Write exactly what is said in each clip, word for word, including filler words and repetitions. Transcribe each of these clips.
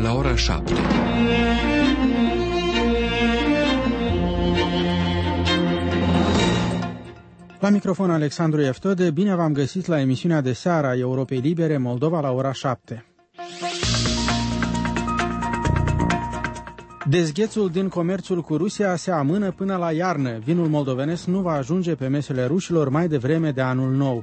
la ora șapte. La microfon Alexandru Eftode, bine v-am găsit la emisiunea de seară a Europei Libere, Moldova, la ora șapte. Dezghețul din comerțul cu Rusia se amână până la iarnă. Vinul moldovenesc nu va ajunge pe mesele rușilor mai devreme de anul nou.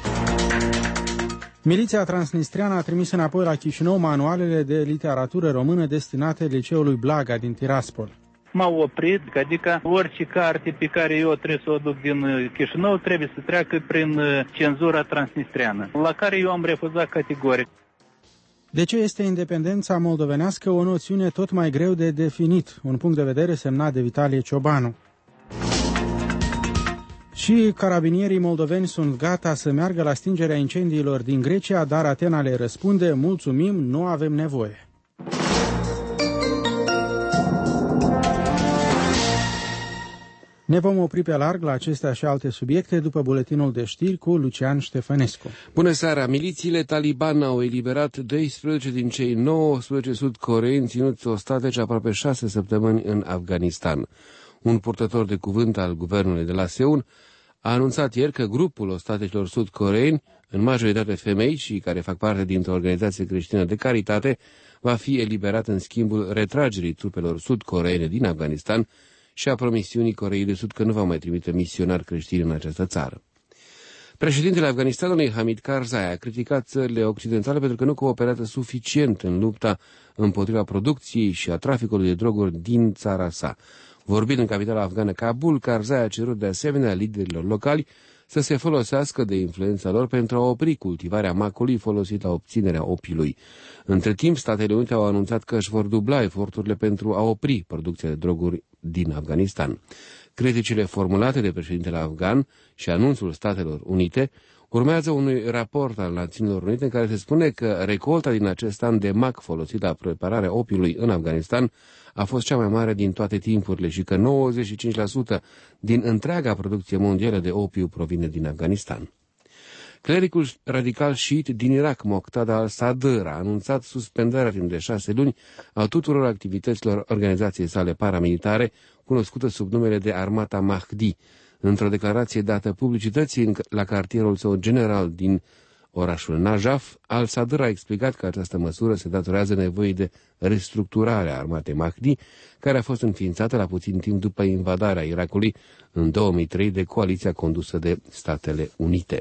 Miliția transnistreană a trimis înapoi la Chișinău manualele de literatură română destinate liceului Blaga din Tiraspol. M-au oprit, adică orice carte pe care eu trebuie să o duc din Chișinău trebuie să treacă prin cenzura transnistreană, la care eu am refuzat categoric. De ce este independența moldovenească o noțiune tot mai greu de definit? Un punct de vedere semnat de Vitalie Ciobanu. Și carabinierii moldoveni sunt gata să meargă la stingerea incendiilor din Grecia, dar Atena le răspunde: mulțumim, nu avem nevoie. Ne vom opri pe larg la acestea și alte subiecte după buletinul de știri cu Lucian Ștefănescu. Bună seara! Milițiile Taliban au eliberat doisprezece din cei nouăsprezece sud-coreeni ținuți ostateci aproape șase săptămâni în Afganistan. Un purtător de cuvânt al guvernului de la Seul a anunțat ieri că grupul ostatecilor sud-coreeni, în majoritate femei și care fac parte dintr-o organizație creștină de caritate, va fi eliberat în schimbul retragerii trupelor sud-coreene din Afganistan și a promisiunii Coreei de Sud că nu va mai trimite misionari creștini în această țară. Președintele Afganistanului, Hamid Karzai, a criticat țările occidentale pentru că nu cooperează suficient în lupta împotriva producției și a traficului de droguri din țara sa. Vorbind în capitala afgană Kabul, Karzai a cerut de asemenea liderilor locali să se folosească de influența lor pentru a opri cultivarea macului folosit la obținerea opiului. Între timp, Statele Unite au anunțat că își vor dubla eforturile pentru a opri producția de droguri din Afganistan. Criticile formulate de președintele afgan și anunțul Statelor Unite urmează unui raport al Națiunilor Unite în care se spune că recolta din acest an de mac folosit la prepararea opiului în Afganistan a fost cea mai mare din toate timpurile și că nouăzeci și cinci la sută din întreaga producție mondială de opiu provine din Afganistan. Clericul radical șiit din Irak, Moqtada al-Sadr, a anunțat suspendarea timp de șase luni a tuturor activităților organizației sale paramilitare, cunoscută sub numele de Armata Mahdi. Într-o declarație dată publicității la cartierul său general din orașul Najaf, al-Sadr a explicat că această măsură se datorează nevoii de restructurare a armatei Mahdi, care a fost înființată la puțin timp după invadarea Irakului în două mii trei de coaliția condusă de Statele Unite.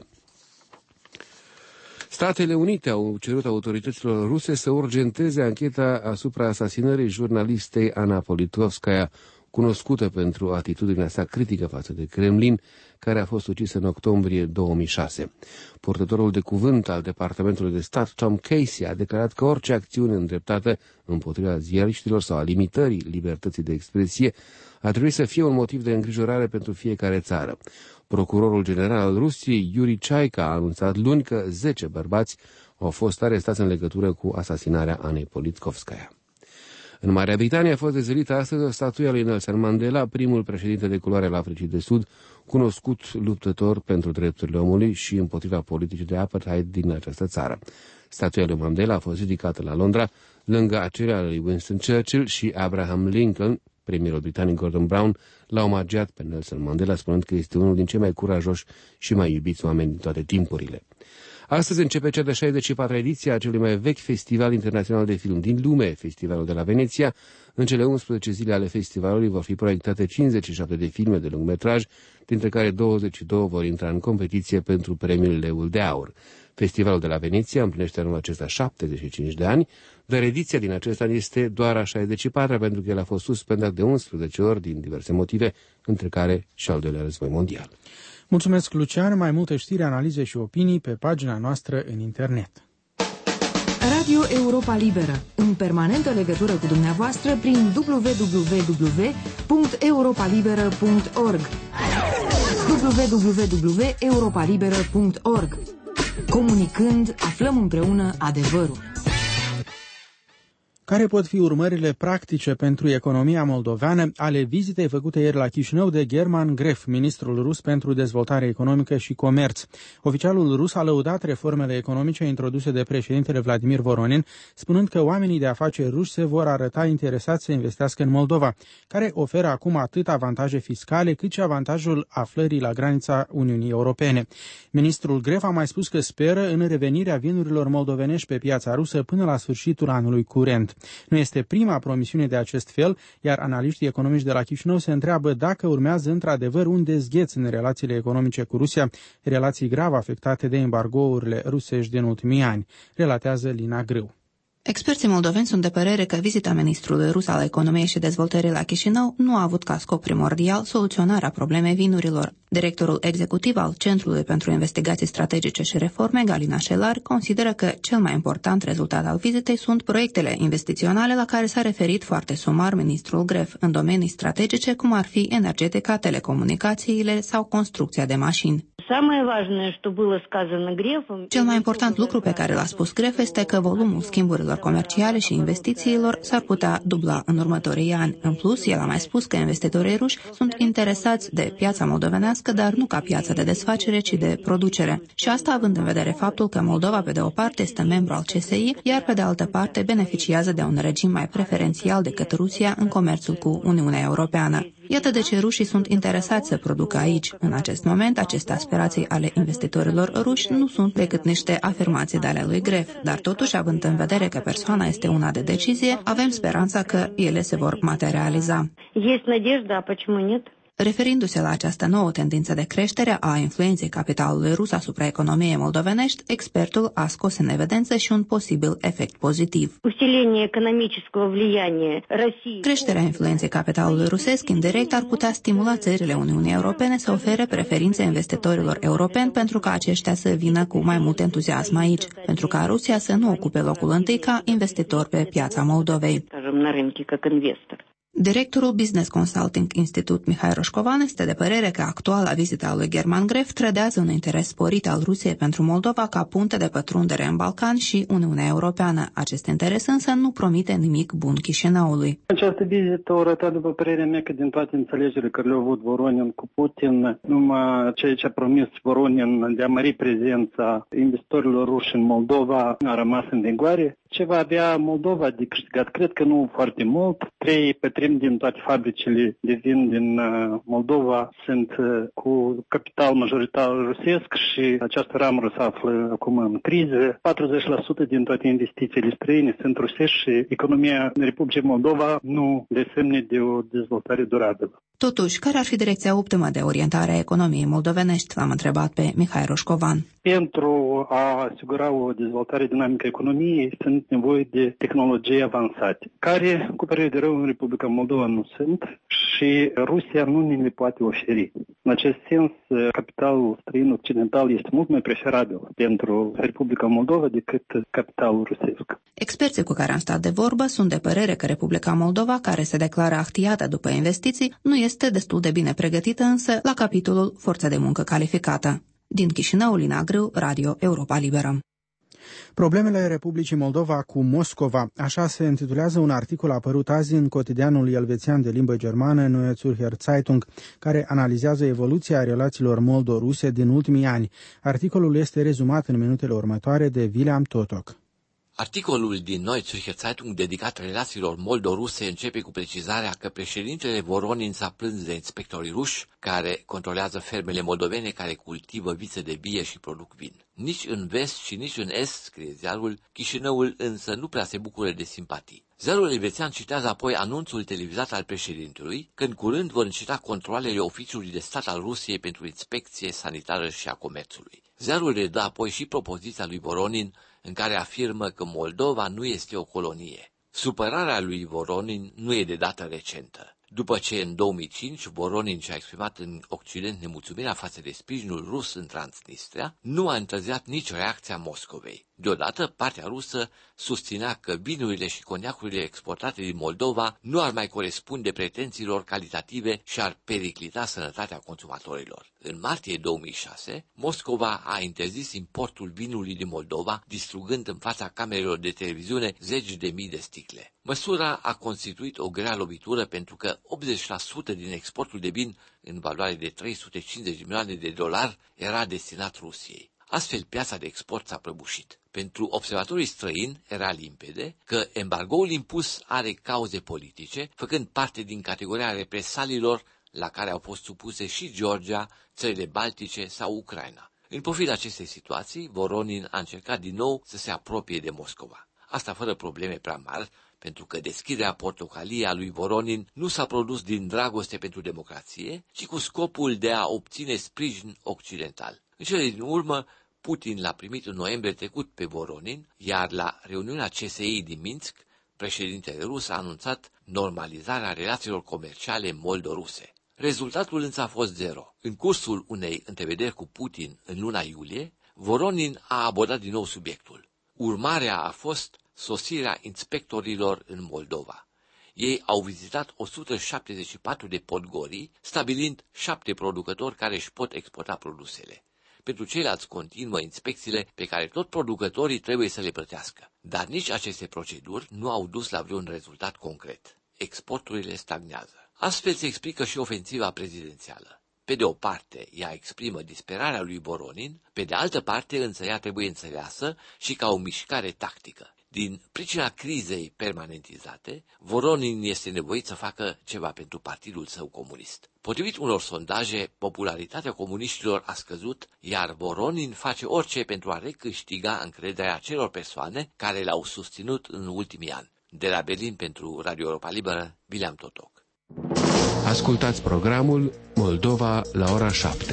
Statele Unite au cerut autorităților ruse să urgenteze ancheta asupra asasinării jurnalistei Ana Politkovskaya, cunoscută pentru atitudinea sa critică față de Kremlin, care a fost ucisă în octombrie două mii șase. Purtătorul de cuvânt al Departamentului de Stat, Tom Casey, a declarat că orice acțiune îndreptată împotriva ziariștilor sau a limitării libertății de expresie ar trebui să fie un motiv de îngrijorare pentru fiecare țară. Procurorul general al Rusiei, Yuri Chaika, a anunțat luni că zece bărbați au fost arestați în legătură cu asasinarea Anei Politkovskaya. În Marea Britanie a fost dezvăluită astăzi statuia lui Nelson Mandela, primul președinte de culoare al Africii de Sud, cunoscut luptător pentru drepturile omului și împotriva politicii de apartheid din această țară. Statuia lui Mandela a fost ridicată la Londra, lângă acelea lui Winston Churchill și Abraham Lincoln. Premierul britanic Gordon Brown l-a omagiat pe Nelson Mandela, spunând că este unul din cei mai curajoși și mai iubiți oameni din toate timpurile. Astăzi începe cea de șaizeci și patra ediție a celui mai vechi festival internațional de film din lume, Festivalul de la Veneția. În cele unsprezece zile ale festivalului vor fi proiectate cincizeci și șapte de filme de lungmetraj, dintre care douăzeci și doi vor intra în competiție pentru premiul Leul de Aur. Festivalul de la Veneția împlinește anul acesta șaptezeci și cinci de ani, dar ediția din acest an este doar a șaizeci și patra, pentru că el a fost suspendat de unsprezece ori din diverse motive, între care și al doilea război mondial. Mulțumesc, Lucian. Mai multe știri, analize și opinii pe pagina noastră în internet. Radio Europa Liberă, în permanentă legătură cu dumneavoastră prin w w w punct europa liberă punct org w w w punct europa liberă punct org. Comunicând, aflăm împreună adevărul. Care pot fi urmările practice pentru economia moldoveană ale vizitei făcute ieri la Chișinău de German Gref, ministrul rus pentru dezvoltare economică și comerț? Oficialul rus a lăudat reformele economice introduse de președintele Vladimir Voronin, spunând că oamenii de afaceri ruși se vor arăta interesați să investească în Moldova, care oferă acum atât avantaje fiscale cât și avantajul aflării la granița Uniunii Europene. Ministrul Gref a mai spus că speră în revenirea vinurilor moldovenești pe piața rusă până la sfârșitul anului curent. Nu este prima promisiune de acest fel, iar analiștii economici de la Chișinău se întreabă dacă urmează într-adevăr un dezgheț în relațiile economice cu Rusia, relații grav afectate de embargourile rusești din ultimii ani, relatează Lina Grâu. Experții moldoveni sunt de părere că vizita ministrului rus al economiei și dezvoltării la Chișinău nu a avut ca scop primordial soluționarea problemei vinurilor. Directorul executiv al Centrului pentru Investigații Strategice și Reforme, Galina Șelar, consideră că cel mai important rezultat al vizitei sunt proiectele investiționale la care s-a referit foarte sumar ministrul Gref în domenii strategice, cum ar fi energetica, telecomunicațiile sau construcția de mașini. Cel mai important lucru pe care l-a spus Gref este că volumul schimburilor comerciale și investițiilor s-ar putea dubla în următorii ani. În plus, el a mai spus că investitorii ruși sunt interesați de piața moldovenească, dar nu ca piață de desfacere, ci de producere. Și asta având în vedere faptul că Moldova, pe de o parte, este membru al C S I, iar pe de altă parte beneficiază de un regim mai preferențial decât Rusia în comerțul cu Uniunea Europeană. Iată de ce rușii sunt interesați să producă aici. În acest moment, aceste aspirații ale investitorilor ruși nu sunt decât niște afirmații de ale lui Gref, dar totuși, având în vedere că persoana este una de decizie, avem speranța că ele se vor materializa. Referindu-se la această nouă tendință de creștere a influenței capitalului rus asupra economiei moldovenești, expertul a scos în evidență și un posibil efect pozitiv. Creșterea influenței capitalului rusesc indirect ar putea stimula țările Uniunii Europene să ofere preferințe investitorilor europeni pentru ca aceștia să vină cu mai mult entuziasm aici, pentru ca Rusia să nu ocupe locul întâi ca investitor pe piața Moldovei. Directorul Business Consulting Institute Mihai Roșcovan este de părere că actuala vizită a lui German Gref trădează un interes sporit al Rusiei pentru Moldova ca punte de pătrundere în Balcan și Uniunea Europeană. Acest interes însă nu promite nimic bun Chișinăului. Această vizită a arătat, după părerea mea, că din toate înțelegerile care le-au avut Voronin cu Putin, numai ceea ce a promis Voronin de a mări prezența investitorilor ruși în Moldova a rămas în vigoare. Ce va avea Moldova de câștigat? Cred că nu foarte mult. Trei pătrimi din toate fabricile de vin din Moldova sunt cu capital majoritar rusesc și această ramură se află acum în criză. patruzeci la sută din toate investițiile străine sunt rusești și economia Republicii Moldova nu dă semne de o dezvoltare durabilă. Totuși, care ar fi direcția optimă de orientare a economiei moldovenești? L-am întrebat pe Mihai Roșcovan. Pentru a asigura o dezvoltare dinamică a economiei sunt nevoie de tehnologii avansate, care, cu părere de rău, în Republica Moldova nu sunt și Rusia nu ne le poate oferi. În acest sens, capitalul străin occidental este mult mai preferabil pentru Republica Moldova decât capitalul rusesc. Experții cu care am stat de vorbă sunt de părere că Republica Moldova, care se declară ahtiată după investiții, nu este destul de bine pregătită însă la capitolul forță de muncă calificată. Din Chișinău, Lina Grâu, Radio Europa Liberă. Problemele Republicii Moldova cu Moscova, așa se intitulează un articol apărut azi în cotidianul elvețian de limbă germană Neue Zürcher Zeitung, care analizează evoluția relațiilor moldo-ruse din ultimii ani. Articolul este rezumat în minutele următoare de William Totok. Articolul din Neue Zürcher Zeitung dedicat relațiilor moldo-ruse începe cu precizarea că președintele Voronin s-a plâns de inspectorii ruși care controlează fermele moldovene care cultivă vițe de vie și produc vin. Nici în vest și nici în est, scrie ziarul, Chișinăul însă nu prea se bucură de simpatii. Ziarul elvețian citează apoi anunțul televizat al președintelui, că în curând vor înceta controalele oficiului de stat al Rusiei pentru inspecție sanitară și a comerțului. Ziarul redă apoi și propoziția lui Voronin, în care afirmă că Moldova nu este o colonie. Supărarea lui Voronin nu e de dată recentă. După ce în două mii cinci Voronin și-a exprimat în Occident nemulțumirea față de sprijinul rus în Transnistria, nu a întârziat nici reacția Moscovei. Deodată, partea rusă susținea că vinurile și coniacurile exportate din Moldova nu ar mai corespunde pretențiilor calitative și ar periclita sănătatea consumatorilor. În martie două mii șase, Moscova a interzis importul vinului din Moldova, distrugând în fața camerelor de televiziune zeci de mii de sticle. Măsura a constituit o grea lovitură pentru că optzeci la sută din exportul de vin, în valoare de trei sute cincizeci de milioane de dolari, era destinat Rusiei. Astfel, piața de export s-a prăbușit. Pentru observatorii străini era limpede că embargoul impus are cauze politice, făcând parte din categoria represaliilor la care au fost supuse și Georgia, țările Baltice sau Ucraina. În pofida acestei situații, Voronin a încercat din nou să se apropie de Moscova. Asta fără probleme prea mari, pentru că deschiderea portocalie a lui Voronin nu s-a produs din dragoste pentru democrație, ci cu scopul de a obține sprijin occidental. În cele din urmă, Putin l-a primit în noiembrie trecut pe Voronin, iar la reuniunea C S I din Minsk, președintele rus a anunțat normalizarea relațiilor comerciale moldo-ruse. Rezultatul însă a fost zero. În cursul unei întrevederi cu Putin în luna iulie, Voronin a abordat din nou subiectul. Urmarea a fost sosirea inspectorilor în Moldova. Ei au vizitat o sută șaptezeci și patru de podgorii, stabilind șapte producători care își pot exporta produsele. Pentru ceilalți continuă inspecțiile pe care tot producătorii trebuie să le plătească. Dar nici aceste proceduri nu au dus la vreun rezultat concret. Exporturile stagnează. Astfel se explică și ofensiva prezidențială. Pe de o parte, ea exprimă disperarea lui Voronin, pe de altă parte însă ea trebuie înțeleasă și ca o mișcare tactică. Din pricina crizei permanentizate, Voronin este nevoit să facă ceva pentru partidul său comunist. Potrivit unor sondaje, popularitatea comuniștilor a scăzut, iar Voronin face orice pentru a recâștiga încrederea celor persoane care l-au susținut în ultimii ani. De la Berlin pentru Radio Europa Liberă, Bileam Totoc. Ascultați programul Moldova la ora șapte.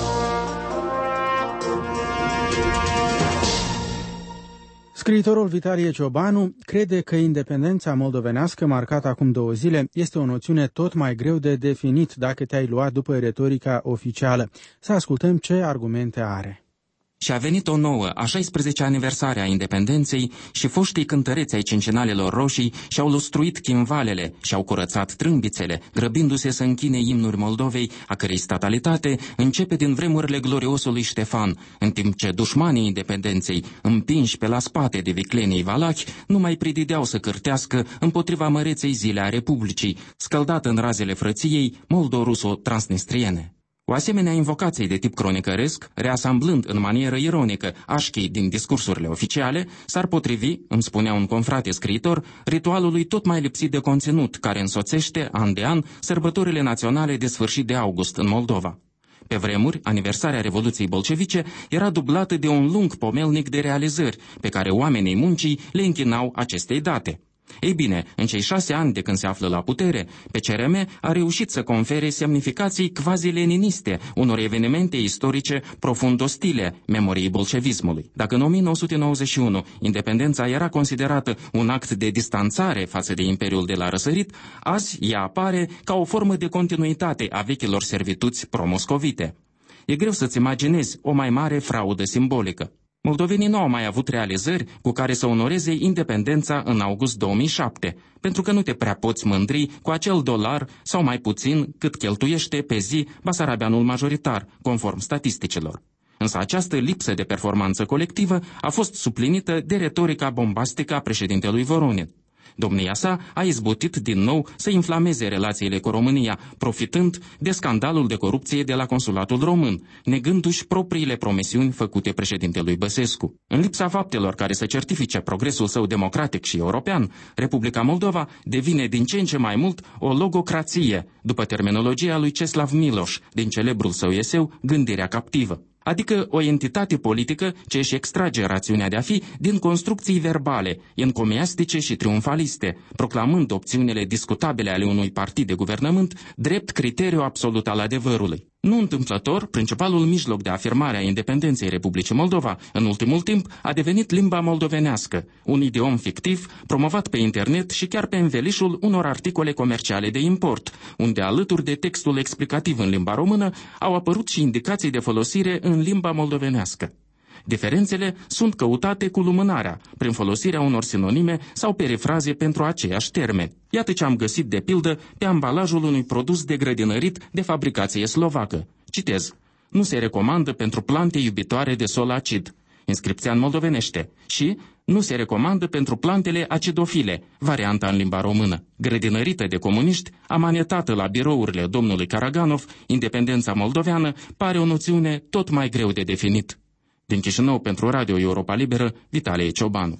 Scriitorul Vitalie Ciobanu crede că independența moldovenească, marcată acum două zile, este o noțiune tot mai greu de definit dacă te-ai luat după retorica oficială. Să ascultăm ce argumente are. Și a venit o nouă, a șaisprezecea aniversare a independenței și foștii cântăreți ai cincinalelor roșii și-au lustruit chimvalele și-au curățat trâmbițele, grăbindu-se să închine imnuri Moldovei, a cărei statalitate începe din vremurile gloriosului Ștefan, în timp ce dușmanii independenței, împinși pe la spate de viclenii valahi, nu mai pridideau să cârtească împotriva măreței zile a Republicii, scăldată în razele frăției moldo-ruso-transnistriene. O asemenea invocație de tip cronicăresc, reasamblând în manieră ironică așchii din discursurile oficiale, s-ar potrivi, îmi spunea un confrate scriitor, ritualului tot mai lipsit de conținut, care însoțește, an de an, sărbătorile naționale de sfârșit de august în Moldova. Pe vremuri, aniversarea Revoluției Bolșevice era dublată de un lung pomelnic de realizări, pe care oamenii muncii le închinau acestei date. Ei bine, în cei șase ani de când se află la putere, P C R M a reușit să confere semnificații quasi-leniniste unor evenimente istorice profund ostile memoriei bolșevismului. Dacă în o mie nouă sute nouăzeci și unu independența era considerată un act de distanțare față de Imperiul de la răsărit, azi ea apare ca o formă de continuitate a vechilor servituți pro-moscovite. E greu să-ți imaginezi o mai mare fraudă simbolică. Moldovenii nu au mai avut realizări cu care să onoreze independența în august două mii șapte, pentru că nu te prea poți mândri cu acel dolar sau mai puțin cât cheltuiește pe zi basarabeanul majoritar, conform statisticilor. Însă această lipsă de performanță colectivă a fost suplinită de retorica bombastică a președintelui Voronin. Domnia sa a izbutit din nou să inflameze relațiile cu România, profitând de scandalul de corupție de la consulatul român, negându-și propriile promisiuni făcute președintelui Băsescu. În lipsa faptelor care să certifice progresul său democratic și european, Republica Moldova devine din ce în ce mai mult o logocrație, după terminologia lui Ceslav Miloș, din celebrul său eseu Gândirea captivă. Adică o entitate politică ce își extrage rațiunea de a fi din construcții verbale, encomiastice și triumfaliste, proclamând opțiunile discutabile ale unui partid de guvernământ drept criteriu absolut al adevărului. Nu întâmplător, principalul mijloc de afirmare a independenței Republicii Moldova în ultimul timp a devenit limba moldovenească, un idiom fictiv promovat pe internet și chiar pe învelișul unor articole comerciale de import, unde alături de textul explicativ în limba română au apărut și indicații de folosire în limba moldovenească. Diferențele sunt căutate cu lumânarea, prin folosirea unor sinonime sau perifraze pentru aceiași termeni. Iată ce am găsit de pildă pe ambalajul unui produs de grădinărit de fabricație slovacă. Citez: nu se recomandă pentru plante iubitoare de sol acid, inscripția în moldovenește, și nu se recomandă pentru plantele acidofile, varianta în limba română. Grădinărită de comuniști, amanetată la birourile domnului Karaganov, independența moldoveană pare o noțiune tot mai greu de definit. Din Chișinău, pentru Radio Europa Liberă, Vitalie Ciobanu.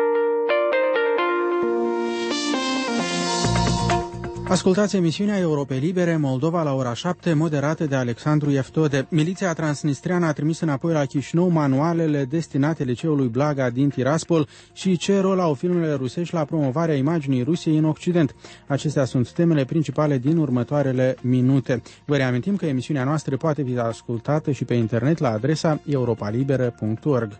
Ascultați emisiunea Europei Libere, Moldova la ora șapte, moderată de Alexandru Eftode. Miliția transnistreană a trimis înapoi la Chișinău manualele destinate liceului Blaga din Tiraspol și ce rol au filmele rusești la promovarea imaginii Rusiei în Occident. Acestea sunt temele principale din următoarele minute. Vă reamintim că emisiunea noastră poate fi ascultată și pe internet la adresa europalibera punct org.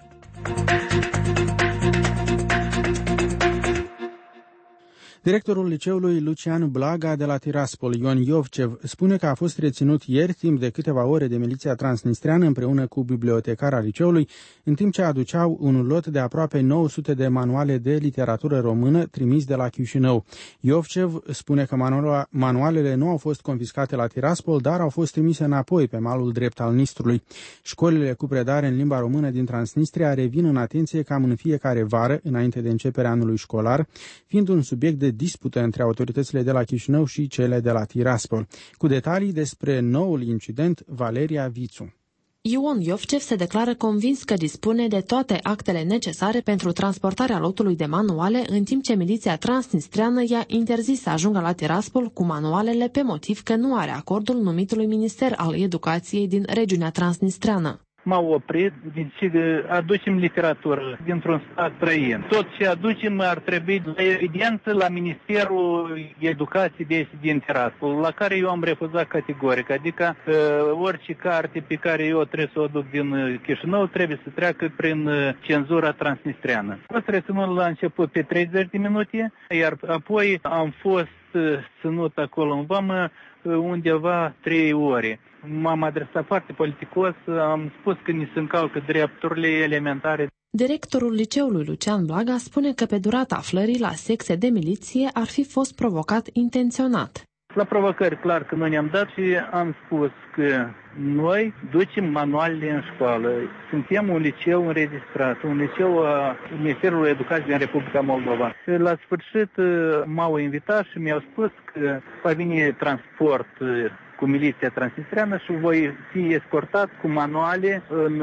Directorul liceului Lucian Blaga de la Tiraspol, Ion Iovcev, spune că a fost reținut ieri timp de câteva ore de miliția transnistreană împreună cu bibliotecara liceului, în timp ce aduceau un lot de aproape nouă sute de manuale de literatură română trimis de la Chișinău. Iovcev spune că manualele nu au fost confiscate la Tiraspol, dar au fost trimise înapoi pe malul drept al Nistrului. Școlile cu predare în limba română din Transnistria revin în atenție cam în fiecare vară, înainte de începerea anului școlar, fiind un subiect de dispută între autoritățile de la Chișinău și cele de la Tiraspol. Cu detalii despre noul incident, Valeria Vițu. Ion Iovcev se declară convins că dispune de toate actele necesare pentru transportarea lotului de manuale, în timp ce miliția transnistreană i-a interzis să ajungă la Tiraspol cu manualele pe motiv că nu are acordul numitului Minister al Educației din regiunea transnistreană. M-au oprit, zice că aducem literatură dintr-un stat străin. Tot ce aducem ar trebui la evidență la Ministerul Educației de din Tiraspol, la care eu am refuzat categoric. Adică uh, orice carte pe care eu trebuie să o duc din Chișinău trebuie să treacă prin uh, cenzura transnistreană. Am fost reținut la început pe treizeci de minute, iar apoi am fost uh, ținut acolo în vamă uh, undeva trei ore. M-am adresat foarte politicos, am spus că ni se încalcă drepturile elementare. Directorul liceului Lucian Blaga spune că pe durata aflării la secție de miliție ar fi fost provocat intenționat. La provocări, clar că noi ne-am dat și am spus că noi ducem manualele în școală. Suntem un liceu înregistrat, un liceu a Ministerului Educației din Republica Moldova. La sfârșit m-au invitat și mi-au spus că va veni transport cu miliția transnistreană și voi fi escortat cu manuale în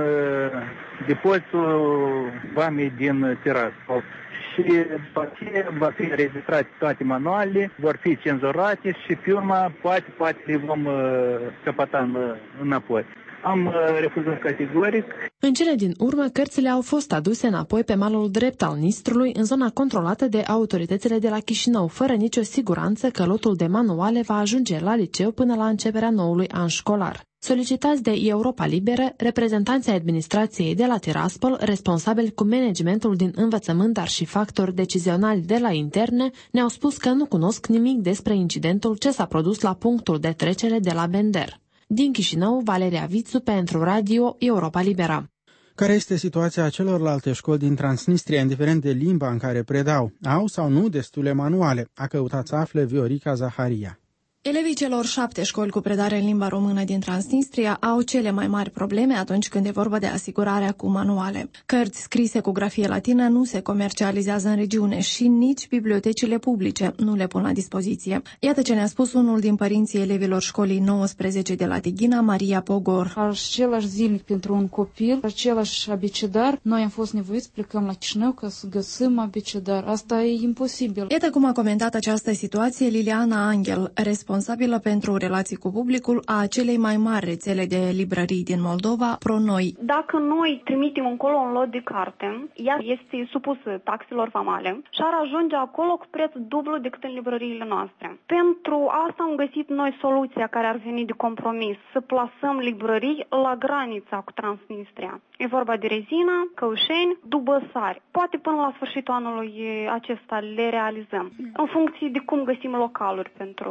depozitul vamei din Tiraspol. Și după aceea va fi înregistrate toate manualele, vor fi cenzurate și pe urmă poate, poate le vom căpăta înapoi. Am refuzat categoric. În cele din urmă, cărțile au fost aduse înapoi pe malul drept al Nistrului, în zona controlată de autoritățile de la Chișinău, fără nicio siguranță că lotul de manuale va ajunge la liceu până la începerea noului an școlar. Solicitați de Europa Liberă, reprezentanții administrației de la Tiraspol, responsabili cu managementul din învățământ, dar și factori decizionali de la interne, ne-au spus că nu cunosc nimic despre incidentul ce s-a produs la punctul de trecere de la Bender. Din Chișinău, Valeria Vițu pentru Radio Europa Liberă. Care este situația celorlalte școli din Transnistria, indiferent de limba în care predau? Au sau nu destule manuale? A căutat să afle Viorica Zaharia. Elevii celor șapte școli cu predare în limba română din Transnistria au cele mai mari probleme atunci când e vorba de asigurarea cu manuale. Cărți scrise cu grafie latină nu se comercializează în regiune și nici bibliotecile publice nu le pun la dispoziție. Iată ce ne-a spus unul din părinții elevilor școlii nouăsprezece de la Tighina, Maria Pogor. Același zilnic pentru un copil, același abecedar. Noi am fost nevoiți să plecăm la Chișinău ca să găsim abecedar. Asta e imposibil. Iată cum a comentat această situație Liliana Angel, responsabilă pentru relații cu publicul a celei mai mari rețele de librării din Moldova, ProNoi. Dacă noi trimitem încolo un lot de carte, ea este supusă taxelor vamale și ar ajunge acolo cu preț dublu decât în librăriile noastre. Pentru asta am găsit noi soluția care ar veni de compromis, să plasăm librării la granița cu Transnistria. E vorba de Rezina, Căușeni, Dubăsari. Poate până la sfârșitul anului acesta le realizăm, în funcție de cum găsim localuri pentru librării.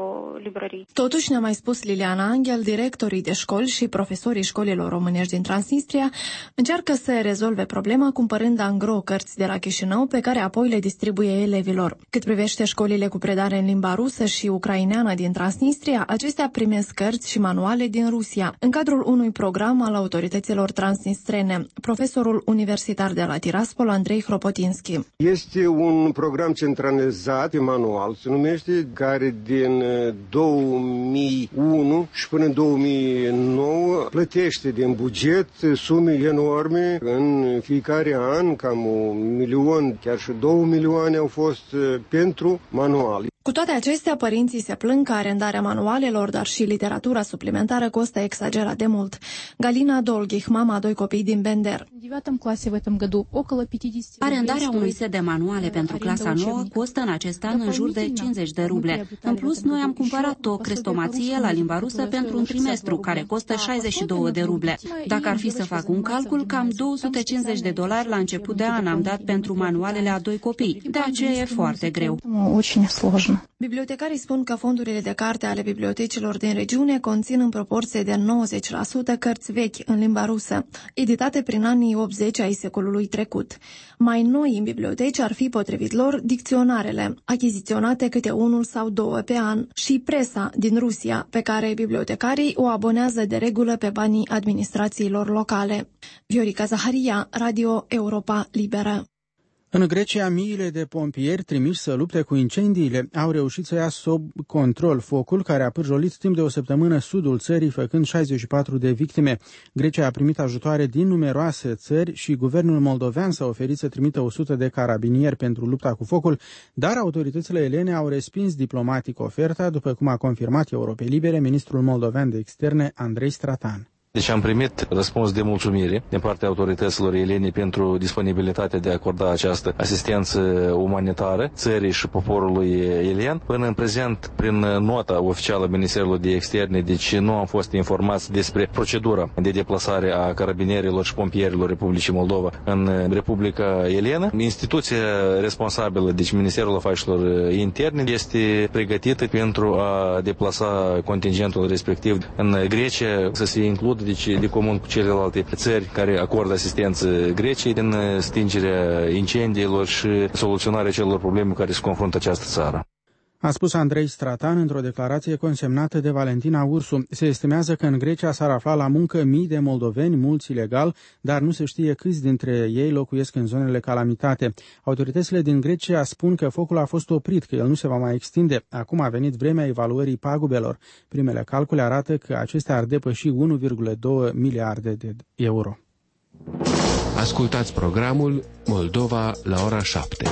librării. Totuși, ne-a mai spus Liliana Angel, directorii de școli și profesorii școlilor românești din Transnistria încearcă să rezolve problema cumpărând angro cărți de la Chișinău, pe care apoi le distribuie elevilor. Cât privește școlile cu predare în limba rusă și ucraineană din Transnistria, acestea primesc cărți și manuale din Rusia, în cadrul unui program al autorităților transnistrene. Profesorul universitar de la Tiraspol, Andrei Hropotinski. Este un program centralizat, manual se numește, care din două mii unu și până în două mii nouă plătește din buget sume enorme. În fiecare an, cam un milion, chiar și două milioane au fost pentru manual. Cu toate acestea, părinții se plâng că arendarea manualelor, dar și literatura suplimentară costă exagerat de mult. Galina Dolghich, mama a doi copii din Bender. Arendarea unui set de manuale pentru clasa nouă costă în acest an în jur de cincizeci de ruble. În plus, noi am cumpărat o crestomație la limba rusă pentru un trimestru, care costă șaizeci și două de ruble. Dacă ar fi să fac un calcul, cam două sute cincizeci de dolari la început de an am dat pentru manualele a doi copii. De aceea e foarte greu. Bibliotecarii spun că fondurile de carte ale bibliotecilor din regiune conțin în proporție de nouăzeci la sută cărți vechi în limba rusă, editate prin anii optzeci ai secolului trecut. Mai noi în biblioteci ar fi, potrivit lor, dicționarele, achiziționate câte unul sau două pe an, și presa din Rusia, pe care bibliotecarii o abonează de regulă pe banii administrațiilor locale. Viorica Zaharia, Radio Europa Liberă. În Grecia, miile de pompieri trimiși să lupte cu incendiile au reușit să ia sub control focul care a pârjolit timp de o săptămână sudul țării, făcând șaizeci și patru de victime. Grecia a primit ajutoare din numeroase țări și guvernul moldovean s-a oferit să trimită o sută de carabinieri pentru lupta cu focul, dar autoritățile elene au respins diplomatic oferta, după cum a confirmat Europei Libere ministrul moldovean de externe Andrei Stratan. Deci am primit răspuns de mulțumire din partea autorităților elene pentru disponibilitatea de a acorda această asistență umanitară țării și poporului elen. Până în prezent, prin nota oficială a Ministerului de Externe, deci nu am fost informați despre procedura de deplasare a carabinierilor și pompierilor Republicii Moldova în Republica Elenă. Instituția responsabilă, deci Ministerul Afacerilor Interne, este pregătită pentru a deplasa contingentul respectiv în Grecia, să se includă deci de comun cu celelalte țări care acordă asistență Greciei în stingerea incendiilor și soluționarea celor probleme cu care se confruntă această țară. A spus Andrei Stratan într-o declarație consemnată de Valentina Ursu. Se estimează că în Grecia s-ar afla la muncă mii de moldoveni, mulți ilegal, dar nu se știe câți dintre ei locuiesc în zonele calamitate. Autoritățile din Grecia spun că focul a fost oprit, că el nu se va mai extinde. Acum a venit vremea evaluării pagubelor. Primele calcule arată că acestea ar depăși unu virgulă doi miliarde de euro. Ascultați programul Moldova la ora șapte.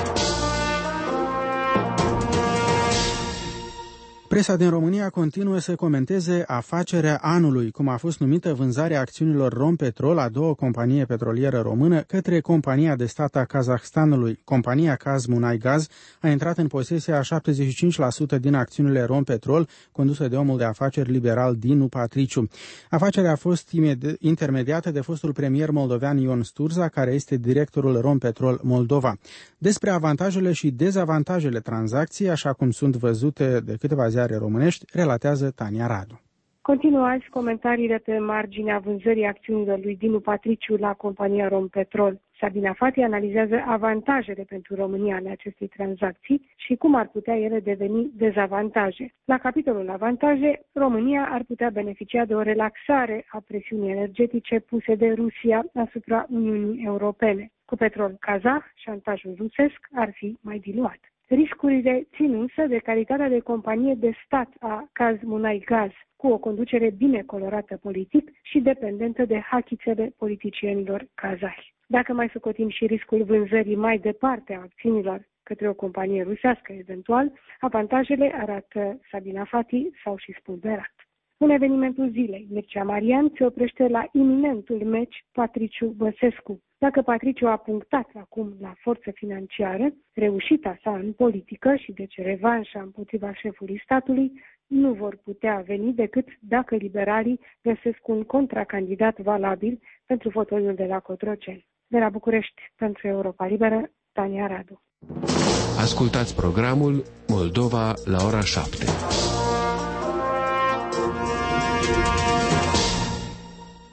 Presa din România continuă să comenteze afacerea anului, cum a fost numită vânzarea acțiunilor Rompetrol a două companii petrolieră română către compania de stat a Kazahstanului. Compania Kazmunai-Gaz a intrat în posesia a șaptezeci și cinci la sută din acțiunile Rompetrol, condusă de omul de afaceri liberal Dinu Patriciu. Afacerea a fost intermediată de fostul premier moldovean Ion Sturza, care este directorul Rompetrol Moldova. Despre avantajele și dezavantajele tranzacției, așa cum sunt văzute de câteva ziare românești, relatează Tania Radu. Continuă azi comentariile pe marginea vânzării acțiunilor lui Dinu Patriciu la compania Rompetrol. Sabina Fati analizează avantajele pentru România ale acestei tranzacții și cum ar putea ele deveni dezavantaje. La capitolul avantaje, România ar putea beneficia de o relaxare a presiunii energetice puse de Rusia asupra Uniunii Europene. Cu petrol kazah, șantajul rusesc ar fi mai diluat. Riscurile țin însă de calitatea de companie de stat a Kazmunai-Gaz, cu o conducere bine colorată politic și dependentă de hachițele politicienilor kazahi. Dacă mai socotim și riscul vânzării mai departe a acțiunilor către o companie rusească eventual, avantajele, arată Sabina Fati, s-au și spulberat. În evenimentul zilei, Mircea Marian se oprește la iminentul meci Patriciu-Băsescu. Dacă Patriciu a punctat acum la forță financiară, reușita sa în politică și deci revanșa împotriva șefului statului nu vor putea veni decât dacă liberalii găsesc un contracandidat valabil pentru fotoliul de la Cotroceni. De la București, pentru Europa Liberă, Tania Radu. Ascultați programul Moldova la ora șapte.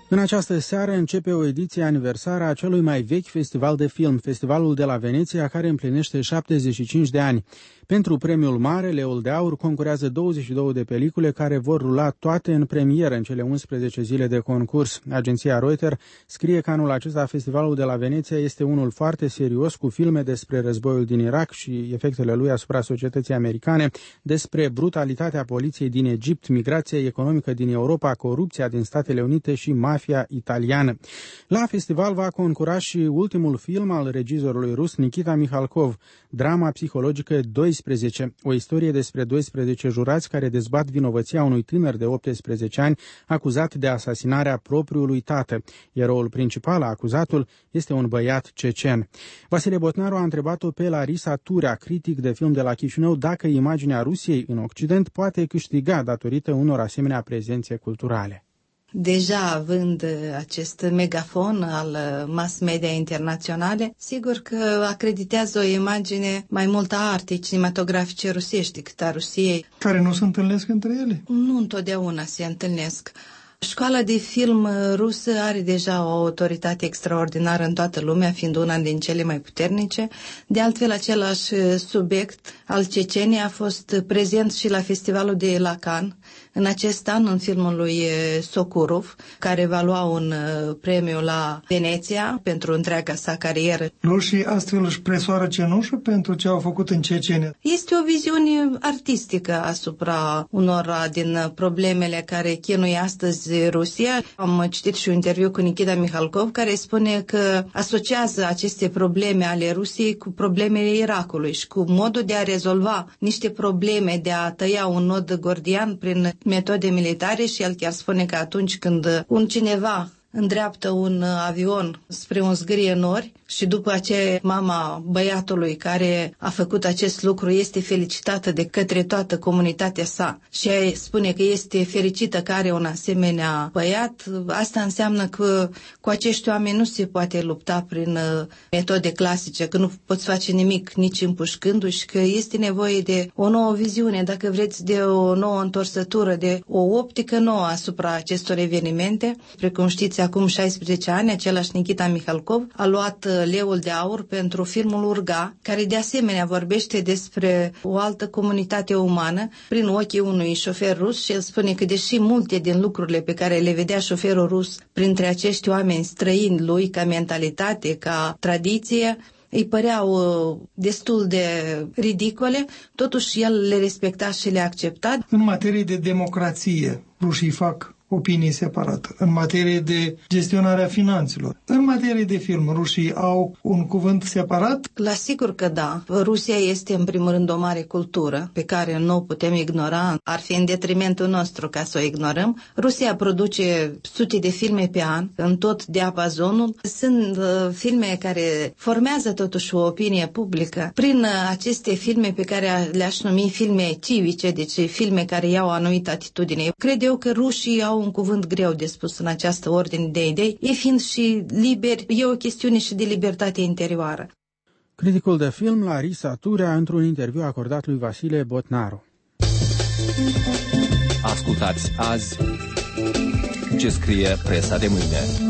În această seară începe o ediție aniversară a celui mai vechi festival de film, Festivalul de la Veneția, care împlinește șaptezeci și cinci de ani. Pentru premiul mare, Leul de Aur, concurează douăzeci și două de pelicule care vor rula toate în premieră în cele unsprezece zile de concurs. Agenția Reuters scrie că anul acesta Festivalul de la Veneția este unul foarte serios, cu filme despre războiul din Irak și efectele lui asupra societății americane, despre brutalitatea poliției din Egipt, migrația economică din Europa, corupția din Statele Unite și mafia italiană. La festival va concura și ultimul film al regizorului rus Nikita Mihalkov, drama psihologică doisprezece, o istorie despre doisprezece jurați care dezbat vinovăția unui tânăr de optsprezece ani acuzat de asasinarea propriului tată. Eroul principal, acuzatul, este un băiat cecen. Vasile Botnaru a întrebat-o pe Larisa Turea, critic de film de la Chișinău, dacă imaginea Rusiei în Occident poate câștiga datorită unor asemenea prezențe culturale. Deja având acest megafon al mass media internaționale, sigur că acreditează o imagine mai mult a artei cinematografice rusești decât a Rusiei. Care nu se întâlnesc între ele? Nu întotdeauna se întâlnesc. Școala de film rusă are deja o autoritate extraordinară în toată lumea, fiind una din cele mai puternice. De altfel, același subiect al Ceceniei a fost prezent și la festivalul de la Cannes în acest an, în filmul lui Sokurov, care va lua un premiu la Veneția pentru întreaga sa carieră. Rușii astfel își presoară cenușă pentru ce au făcut în Cecenia. Este o viziune artistică asupra unora din problemele care chinuie astăzi Rusia. Am citit și un interviu cu Nikita Mihalkov, care spune că asociază aceste probleme ale Rusiei cu problemele Irakului și cu modul de a rezolva niște probleme, de a tăia un nod gordian prin metode militare, și el chiar spune că atunci când un cineva îndreaptă un avion spre un zgârie nori și după aceea mama băiatului care a făcut acest lucru este felicitată de către toată comunitatea sa și ea spune că este fericită că are un asemenea băiat, asta înseamnă că cu acești oameni nu se poate lupta prin metode clasice, că nu poți face nimic nici împușcându-și, că este nevoie de o nouă viziune, dacă vreți, de o nouă întorsătură, de o optică nouă asupra acestor evenimente. Precum știți, acum șaisprezece ani, același Nikita Mihalkov a luat Leul de Aur pentru filmul Urga, care de asemenea vorbește despre o altă comunitate umană prin ochii unui șofer rus, și el spune că deși multe din lucrurile pe care le vedea șoferul rus printre acești oameni străini lui, ca mentalitate, ca tradiție, îi păreau destul de ridicole, totuși el le respecta și le accepta. În materie de democrație, rușii fac opinii separate. În materie de gestionarea finanțelor, în materie de film, rușii au un cuvânt separat? La sigur că da. Rusia este în primul rând o mare cultură pe care nu o putem ignora. Ar fi în detrimentul nostru ca să o ignorăm. Rusia produce sute de filme pe an în tot diapazonul. Sunt uh, filme care formează totuși o opinie publică prin uh, aceste filme pe care le-aș numi filme civice, deci filme care iau o anumită atitudine. Cred eu că rușii au un cuvânt greu de spus în această ordine de idei, ei fiind și liberi, e o chestiune și de libertate interioară. Criticul de film Larisa Turea într-un interviu acordat lui Vasile Botnaru. Ascultați azi ce scrie presa de mâine.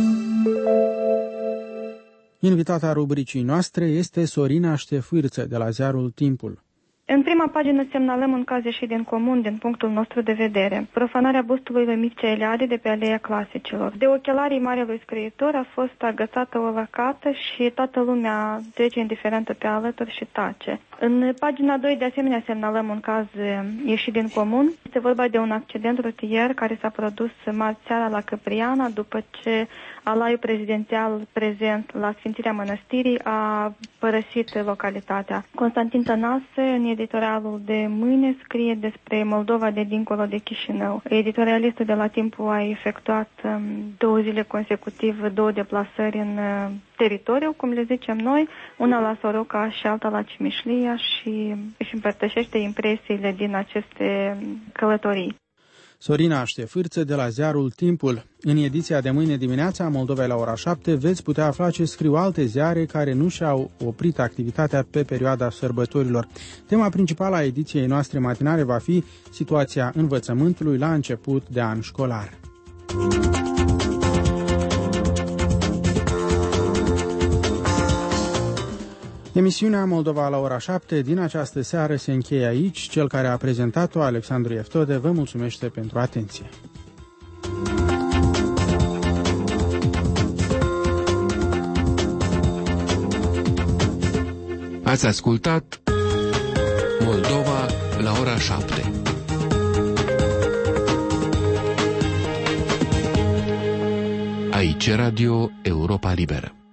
Invitata rubricii noastre este Sorina Ștefârță de la ziarul Timpul. În prima pagină semnalăm un caz ieșit din comun din punctul nostru de vedere. Profanarea bustului lui Mircea Eliade de pe Aleea Clasicilor. De ochelarii marelui scriitor a fost agățată o lăcată și toată lumea trece indiferentă pe alături și tace. În pagina doi de asemenea semnalăm un caz ieșit din comun. Este vorba de un accident rutier care s-a produs marți seara la Căpriana, după ce alaiul prezidențial prezent la Sfințirea Mănăstirii a părăsit localitatea. Constantin Tănase, în editorialul de mâine, scrie despre Moldova de dincolo de Chișinău. Editorialistul de la Timpul a efectuat um, două zile consecutiv două deplasări în uh, teritoriu, cum le zicem noi, una la Soroca și alta la Cimișlia, și își împărtășește impresiile din aceste călătorii. Sorina Ștefârță de la ziarul Timpul. În ediția de mâine dimineața a Moldovei la ora șapte veți putea afla ce scriu alte ziare care nu și-au oprit activitatea pe perioada sărbătorilor. Tema principală a ediției noastre matinale va fi situația învățământului la început de an școlar. Emisiunea Moldova la ora șapte din această seară se încheie aici. Cel care a prezentat-o, Alexandru Eftode, vă mulțumește pentru atenție. Ați ascultat Moldova la ora șapte. Aici Radio Europa Liberă.